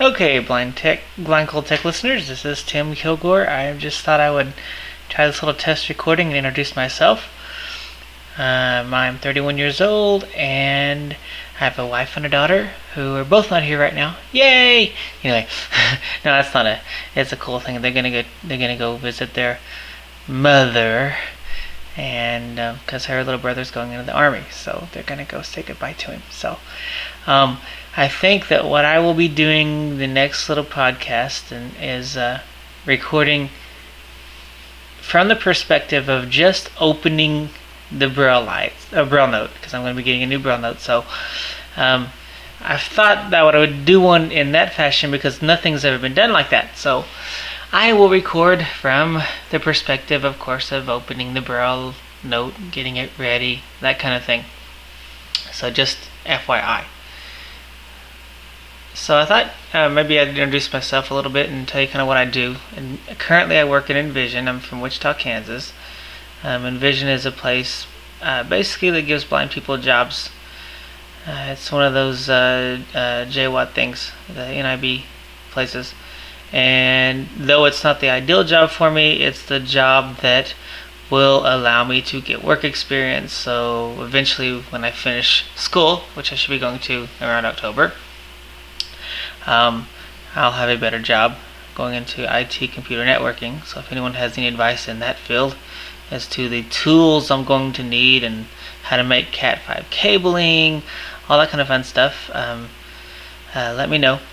Okay, Blind Cold Tech listeners, this is Tim Kilgore. I just thought I would try this little test recording and introduce myself. I'm 31 years old, and I have a wife and a daughter who are both not here right now. Yay! Anyway, no, that's not it's a cool thing. They're gonna go visit their mother, and because her little brother's going into the army, so they're gonna go say goodbye to him. So, I think that what I will be doing the next little podcast is recording from the perspective of just opening the Braille Note, because I'm going to be getting a new Braille Note. So I thought that I would do one in that fashion because nothing's ever been done like that. So I will record from the perspective, of course, of opening the Braille Note, getting it ready, that kind of thing. So just FYI. So I thought maybe I'd introduce myself a little bit and tell you kind of what I do. And currently I work at Envision. I'm from Wichita, Kansas. Envision is a place basically that gives blind people jobs. It's one of those JWAT things, the NIB places. And though it's not the ideal job for me, it's the job that will allow me to get work experience. So eventually when I finish school, which I should be going to around October, I'll have a better job going into IT computer networking. So if anyone has any advice in that field as to the tools I'm going to need and how to make Cat5 cabling, all that kind of fun stuff, let me know.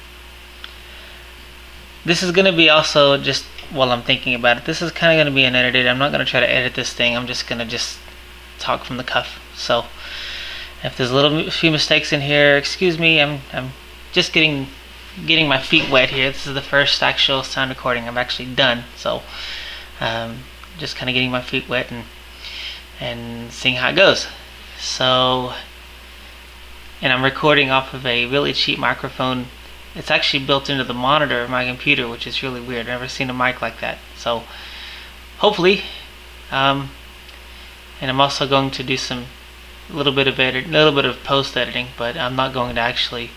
This is going to be also, just while I'm thinking about it, this is kind of going to be unedited. I'm not going to try to edit this thing. I'm just going to talk from the cuff. So if there's a few mistakes in here, excuse me. I'm just getting my feet wet here. This is the first actual sound recording I've actually done, so just kind of getting my feet wet and seeing how it goes. So, and I'm recording off of a really cheap microphone. It's actually built into the monitor of my computer, which is really weird. I've never seen a mic like that. So hopefully, and I'm also going to do a little bit of post editing, but I'm not going to actually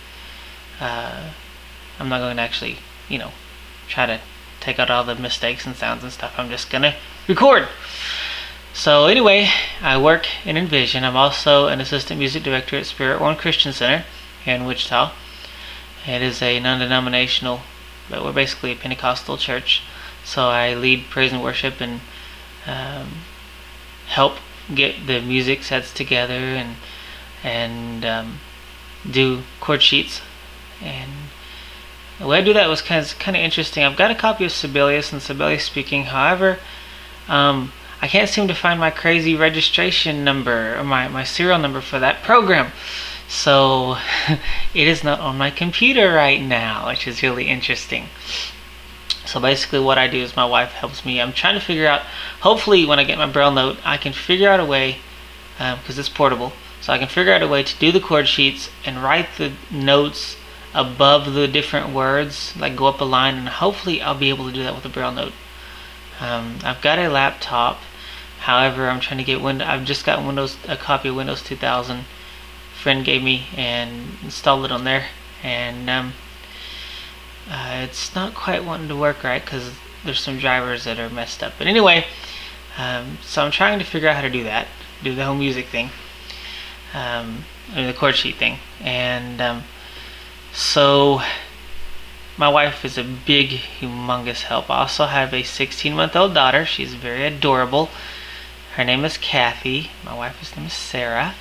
try to take out all the mistakes and sounds and stuff. I'm just gonna record. So anyway, I work in Envision. I'm also an assistant music director at Spirit One Christian Center here in Wichita. It is a non-denominational, but we're basically a Pentecostal church. So I lead praise and worship and help get the music sets together and do chord sheets. And the way I do that was kind of interesting. I've got a copy of Sibelius and Sibelius Speaking. However, I can't seem to find my crazy registration number or my serial number for that program. So it is not on my computer right now, which is really interesting. So basically what I do is my wife helps me. I'm trying to figure out, hopefully when I get my Braille Note, I can figure out a way, because it's portable, so I can figure out a way to do the chord sheets and write the notes above the different words, like go up a line, and hopefully I'll be able to do that with a Braille Note. I've got a laptop, however I'm trying to get I've just got a copy of Windows 2000 friend gave me and installed it on there, and it's not quite wanting to work right because there's some drivers that are messed up. But anyway, so I'm trying to figure out how to do that, do the whole music thing, the chord sheet thing, and so my wife is a big, humongous help. I also have a 16-month-old daughter. She's very adorable. Her name is Kathy. My wife's name is Sarah.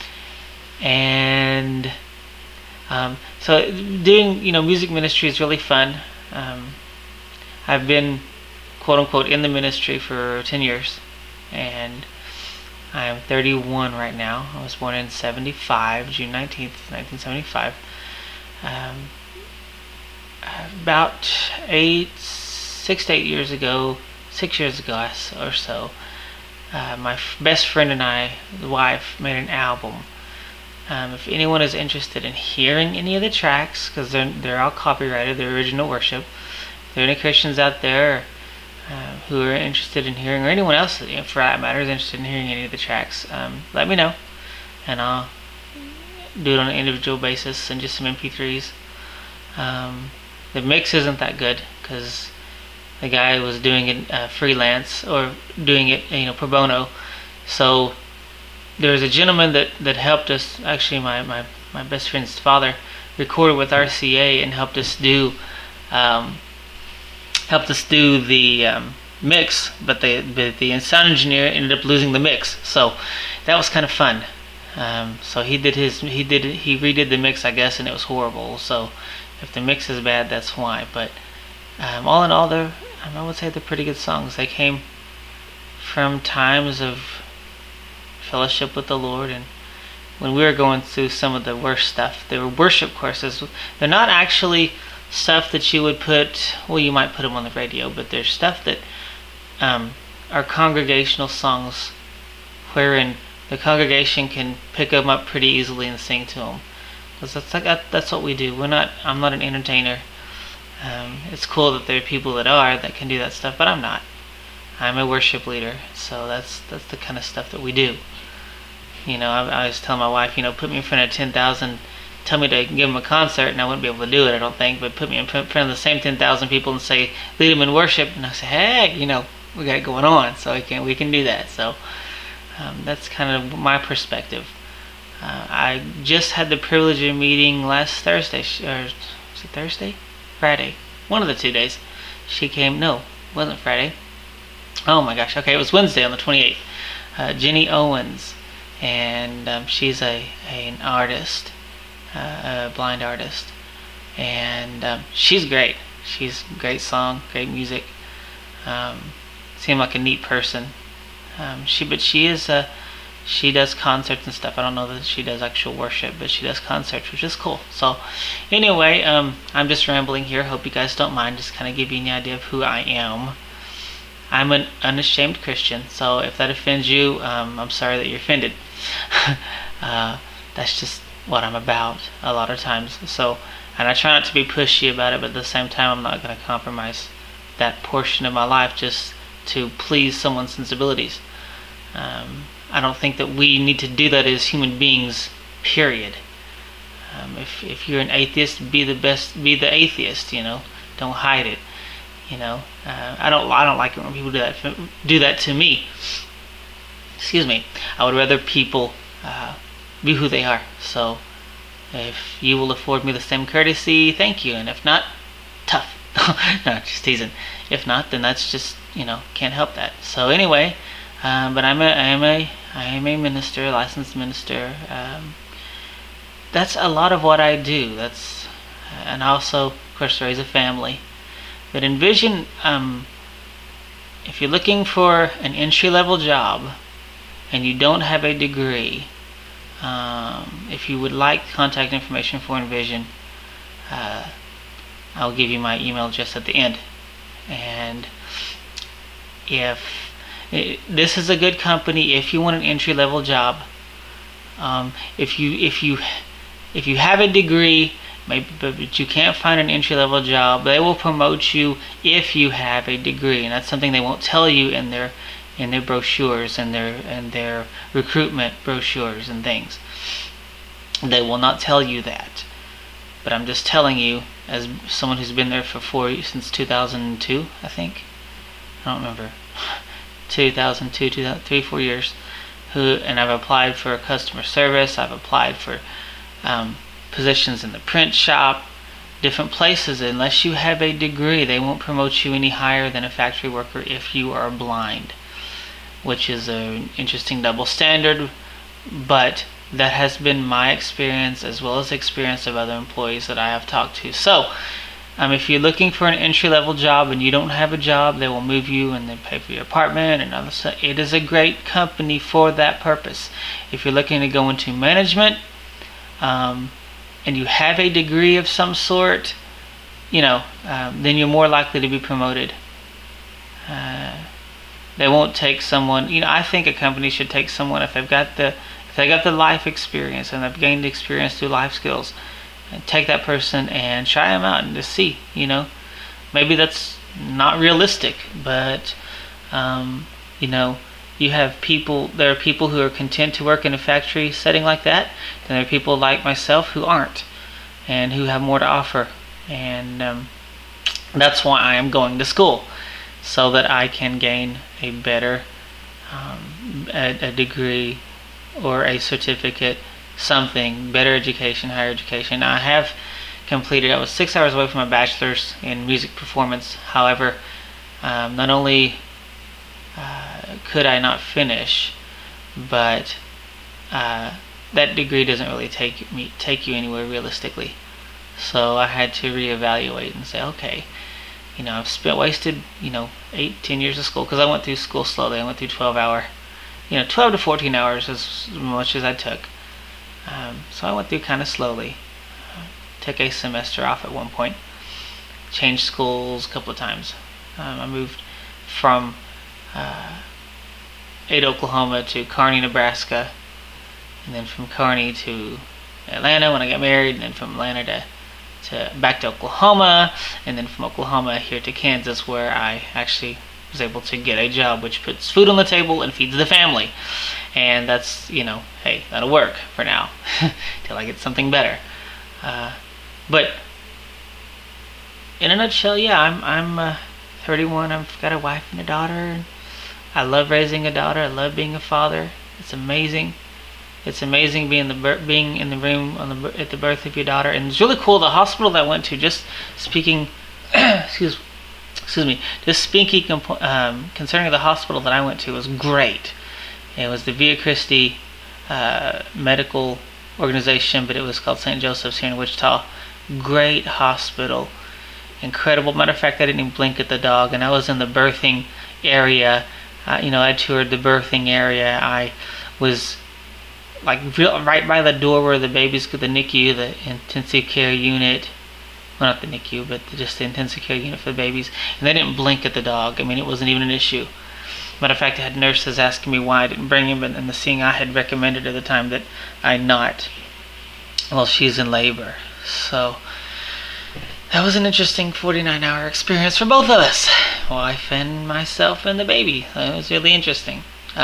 And so doing music ministry is really fun. I've been quote-unquote in the ministry for 10 years, and I'm 31 right now. I was born in June 19th, 1975. About 6 to 8 years ago, 6 years ago or so, my best friend and I, the wife, made an album. If anyone is interested in hearing any of the tracks, because they're all copyrighted, they're original worship. If there are any Christians out there who are interested in hearing, or anyone else for that matter is interested in hearing any of the tracks, let me know, and I'll do it on an individual basis and just some MP3s. The mix isn't that good because the guy was doing it freelance, or doing it, pro bono. So there was a gentleman that helped us. Actually, my best friend's father recorded with RCA and helped us do the mix, but the sound engineer ended up losing the mix. So that was kind of fun. So he redid the mix, I guess, and it was horrible. So if the mix is bad, that's why. But all in all, I would say they're pretty good songs. They came from times of fellowship with the Lord, and when we were going through some of the worst stuff. They were worship courses. They're not actually stuff that you would put, well, you might put them on the radio, but they're stuff that are congregational songs, wherein the congregation can pick them up pretty easily and sing to them. Because that's what we do. I'm not an entertainer. It's cool that there are people that can do that stuff, but I'm not. I'm a worship leader, so that's the kind of stuff that we do. I was telling my wife, put me in front of 10,000, tell me to give them a concert, and I wouldn't be able to do it, I don't think, but put me in front of the same 10,000 people and say, lead them in worship, and I say, hey, we got it going on, so we can do that. So that's kind of my perspective. I just had the privilege of meeting last Thursday, or was it Thursday? Friday, one of the 2 days. She came, no, it wasn't Friday. Oh my gosh, okay, it was Wednesday on the 28th. Jenny Owens, and she's an artist, a blind artist, and she's great. She's great song, great music. Seemed like a neat person. She does concerts and stuff. I don't know that she does actual worship, but she does concerts, which is cool. So anyway, I'm just rambling here. Hope you guys don't mind. Just kind of give you an idea of who I am. I'm an unashamed Christian, so if that offends you, I'm sorry that you're offended. That's just what I'm about a lot of times. So, and I try not to be pushy about it, but at the same time, I'm not going to compromise that portion of my life just to please someone's sensibilities. I don't think that we need to do that as human beings, period. If you're an atheist, be the atheist, don't hide it. I don't like it when people do that to me. Excuse me. I would rather people be who they are. So if you will afford me the same courtesy, thank you. And if not, tough. No, just teasing. If not, then that's just, can't help that. So anyway, but I am a minister, licensed minister. That's a lot of what I do. And I also, of course, raise a family. But envision, if you're looking for an entry-level job and you don't have a degree, if you would like contact information for Envision, I'll give you my email just at the end. And this is a good company if you want an entry-level job. If you have a degree, but you can't find an entry-level job, they will promote you if you have a degree, and that's something they won't tell you in their brochures and their recruitment brochures and things. They will not tell you that. But I'm just telling you, as someone who's been there since 2002, I think. I don't remember. 2002, 2003, 4 years. And I've applied for customer service. I've applied for positions in the print shop, different places. Unless you have a degree, they won't promote you any higher than a factory worker if you are blind, which is an interesting double standard, but that has been my experience as well as the experience of other employees that I have talked to. So if you're looking for an entry-level job and you don't have a job, they will move you and they pay for your apartment and other stuff. It is a great company for that purpose. If you're looking to go into management, and you have a degree of some sort, then you're more likely to be promoted. They won't take someone. I think a company should take someone if they got the life experience and they've gained experience through life skills, and take that person and try them out and just see. Maybe that's not realistic, but you have people. There are people who are content to work in a factory setting like that, and there are people like myself who aren't, and who have more to offer. And That's why I am going to school, so that I can gain a better a degree or a certificate, something, better education, higher education. I have completed, I was 6 hours away from a bachelor's in music performance. However, not only could I not finish, but that degree doesn't really take you anywhere realistically. So I had to reevaluate and say, okay, I've wasted 8-10 years of school, because I went through school slowly. I went through 12 to 14 hours, as much as I took. So I went through kind of slowly. Took a semester off at one point. Changed schools a couple of times. I moved from Ada, Oklahoma to Kearney, Nebraska, and then from Kearney to Atlanta when I got married, and then from Atlanta to back to Oklahoma, and then from Oklahoma here to Kansas, where I actually was able to get a job which puts food on the table and feeds the family. And that's, hey, that'll work for now till I get something better. But in a nutshell, yeah, I'm 31. I've got a wife and a daughter. I love raising a daughter. I love being a father. It's amazing. It's amazing being in the room at the birth of your daughter. And it's really cool. The hospital that I went to, just speaking, excuse me, just speaking concerning the hospital that I went to, was great. It was the Via Christi medical organization, but it was called St. Joseph's here in Wichita. Great hospital, incredible. Matter of fact, I didn't even blink at the dog, and I was in the birthing area. I toured the birthing area. I was right by the door where the babies go, the NICU, the intensive care unit. Well, not the NICU, but just the intensive care unit for the babies. And they didn't blink at the dog. I mean, it wasn't even an issue. Matter of fact, I had nurses asking me why I didn't bring him, and the seeing I had recommended at the time that I not. Well, she's in labor. So that was an interesting 49-hour experience for both of us, wife and myself and the baby. It was really interesting.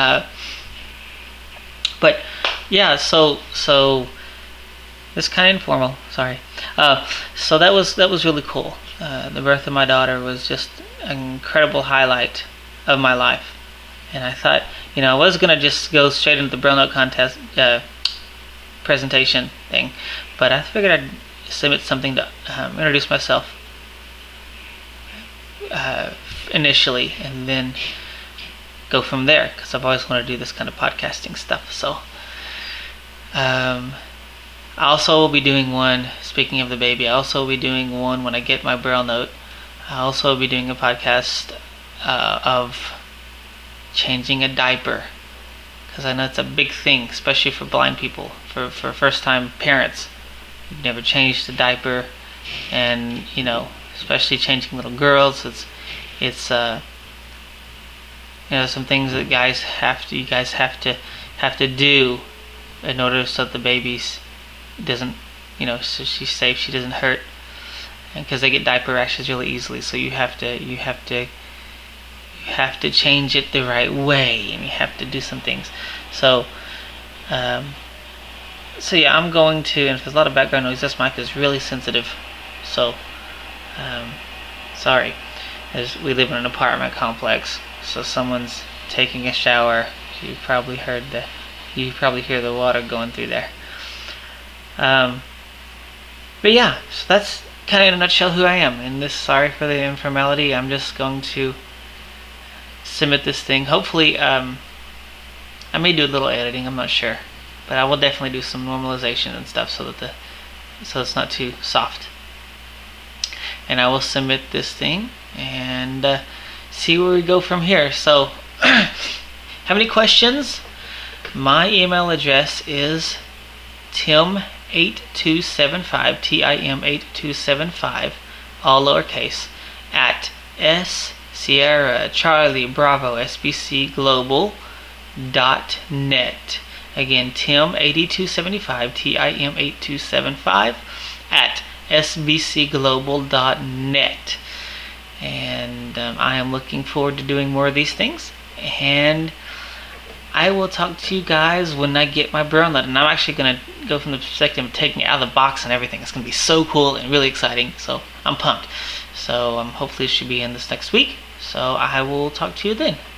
But yeah, so it's kind of informal. Sorry. So that was really cool. The birth of my daughter was just an incredible highlight of my life. And I thought, I was going to just go straight into the Braille Note contest presentation thing, but I figured I'd submit something to introduce myself initially, and then go from there, because I've always wanted to do this kind of podcasting stuff. So I also will be doing one, speaking of the baby, I also will be doing one when I get my Braille Note. I also will be doing a podcast of changing a diaper, because I know it's a big thing, especially for blind people, for first-time parents. You've never changed a diaper, and especially changing little girls. It's some things that you guys have to do in order so that the baby's doesn't, so she's safe, she doesn't hurt, and because they get diaper rashes really easily. So you have to change it the right way, and you have to do some things. So yeah, I'm going to, and if there's a lot of background noise, this mic is really sensitive, so sorry. We live in an apartment complex, so someone's taking a shower. You probably hear the water going through there. But yeah, so that's kind of in a nutshell who I am. And sorry for the informality. I'm just going to submit this thing. Hopefully, I may do a little editing. I'm not sure, but I will definitely do some normalization and stuff so it's not too soft. And I will submit this thing and see where we go from here. So, have any questions? My email address is tim8275, TIM8275, all lowercase, at Sierra Charlie Bravo SBC Global.net. Again, Tim8275, TIM8275, at sbcglobal.net. And I am looking forward to doing more of these things, and I will talk to you guys when I get my Braille nut, and I'm actually gonna go from the perspective of taking it out of the box and everything. It's gonna be so cool and really exciting. So I'm pumped. So hopefully it should be in this next week. So I will talk to you then.